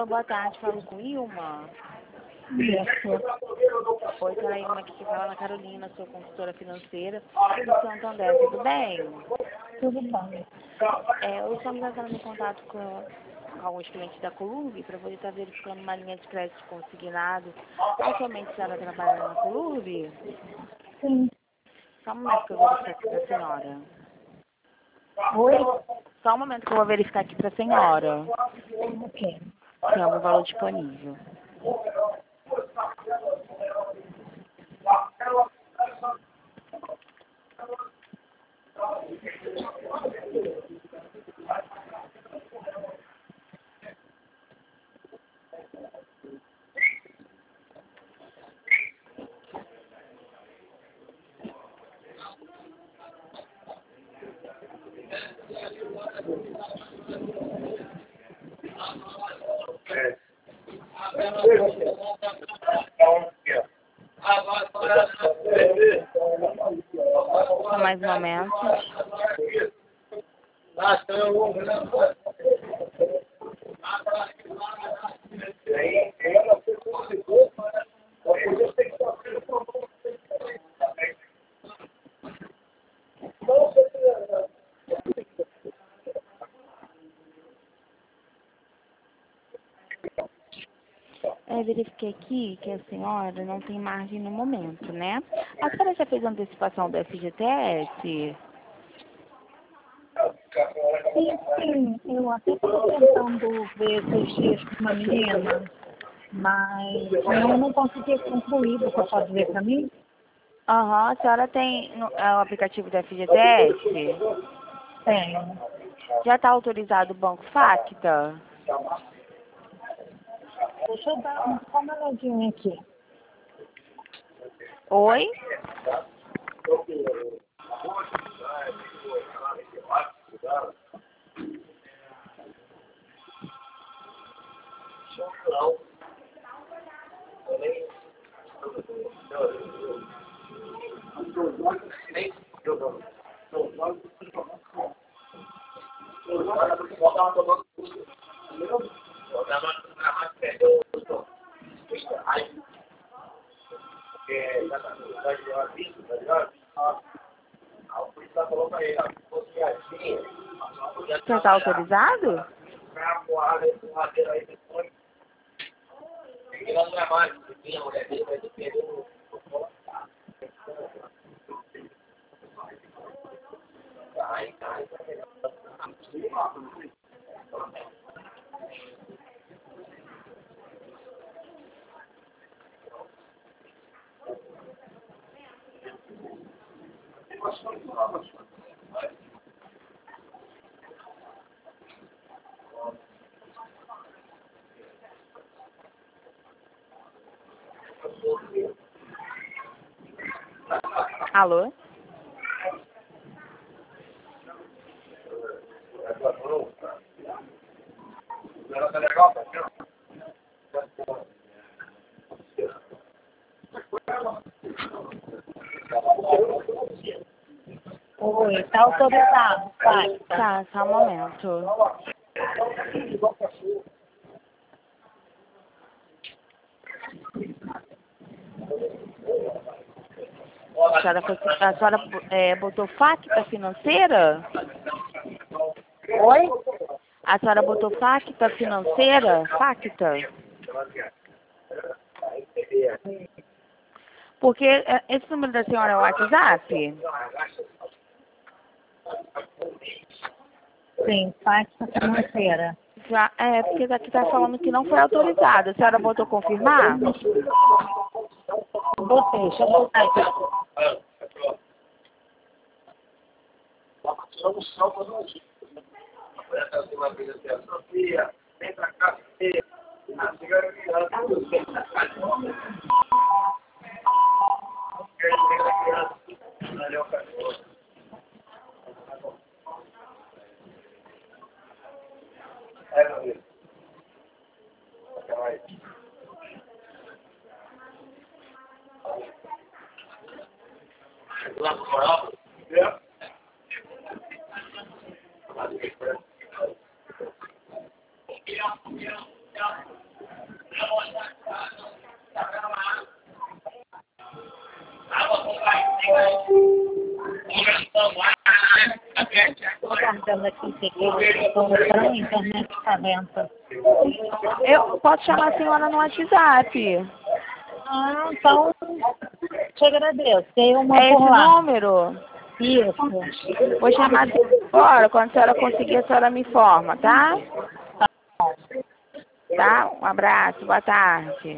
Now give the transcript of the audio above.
Alô, boa tarde, falo com Ilma. Isso. Oi, senhora Ilma, aqui que fala Ana Carolina, sou consultora financeira do Santander, tudo bem? Tudo bom. Hoje estamos entrando em contato com alguns clientes da Colurb para poder estar verificando uma linha de crédito consignado. Atualmente a senhora trabalha na Colurb? Sim. Só um momento que eu vou verificar aqui para a senhora. Oi? Só um momento que eu vou verificar aqui para a senhora. Ok. Tem algum valor disponível. Só mais um momento. Verifiquei aqui que a senhora não tem margem no momento, né? A senhora já fez antecipação do FGTS? Sim. Eu até estou tentando ver esses dias com uma menina, mas eu não consegui concluir. Você pode ver para mim? Aham, a senhora tem o aplicativo do FGTS? Tenho. Já está autorizado o Banco Facta? Deixa eu dar só uma olhadinha aqui. Oi? Já está autorizado? Alô? Oi, está autorizado, pai. Tá, só um momento. A senhora botou Facta financeira? Oi? A senhora botou Facta financeira? Facta? Porque esse número da senhora é o WhatsApp? Sim, Fátima financeira. Já, porque daqui tá falando que não foi autorizado. A senhora botou confirmar? Botei, deixa eu voltar aqui. dizendo aqui que estou no trem, a internet está lenta. Eu posso chamar a senhora no WhatsApp. Ah, então te agradeço. Tem uma É por esse lá. número? Isso. Vou chamar a senhora agora. Quando a senhora conseguir, a senhora me informa, tá? Tá bom. Tá? Um abraço, boa tarde.